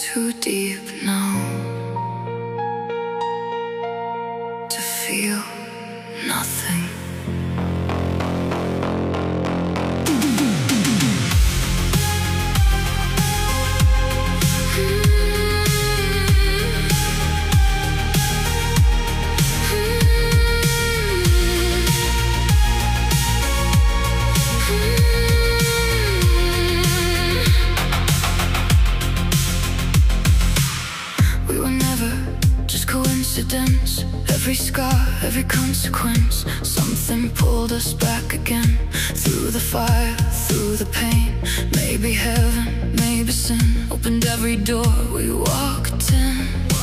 too deep now to feel nothing. Every scar, every consequence, something pulled us back again. Through the fire, through the pain. Maybe heaven, maybe sin opened every door we walked in.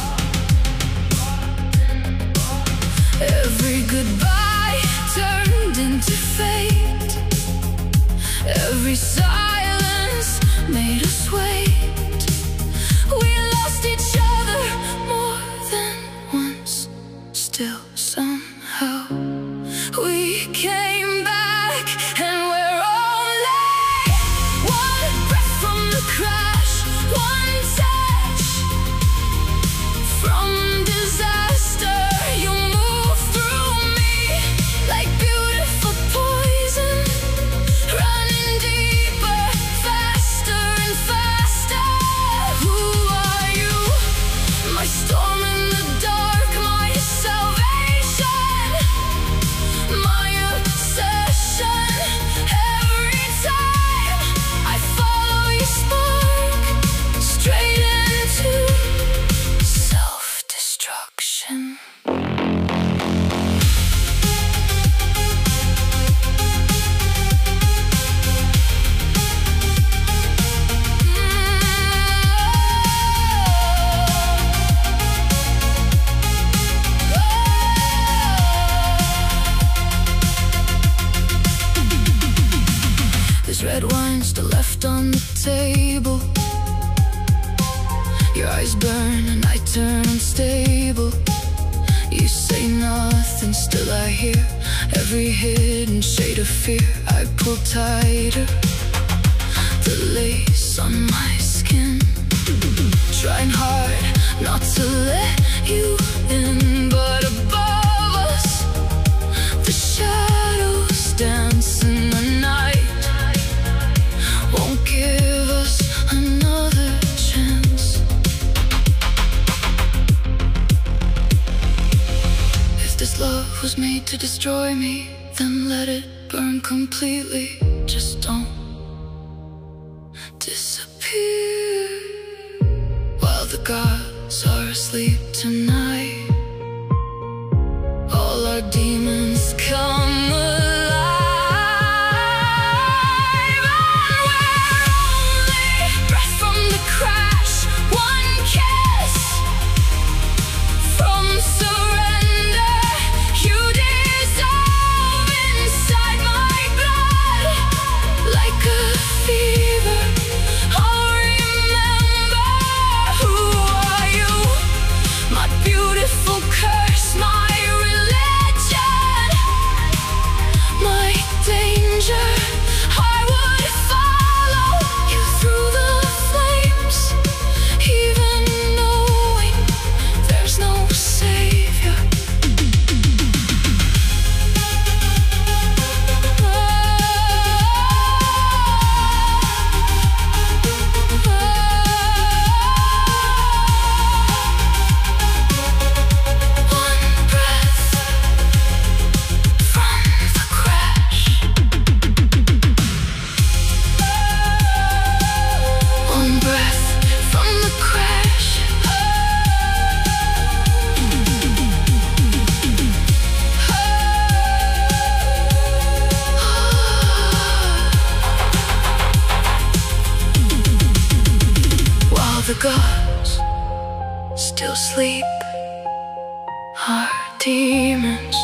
Every goodbye turned into fate. Every silence made us wait. We lost each other more than once. Still, somehow, we came back, and we're only one breath from the crash, one touch from disaster. You move through me like beautiful poison, running deeper, faster and faster. Who are you? My storm in the dark, my salvation, my obsession. Every time I follow your spark straight into self-destruction. There's red wine still left on the table. Your eyes burn and I turn unstable. You say nothing, still I hear every hidden shade of fear. I pull tighter, the lace on my skin, trying hard not to let you in. But above us, the shadows dance in the night. Won't give us another chance. If this love was made to destroy me, then let it burn completely. Just don't disappear while the gods are asleep tonight. All our demons come alive. The gods still sleep, our demons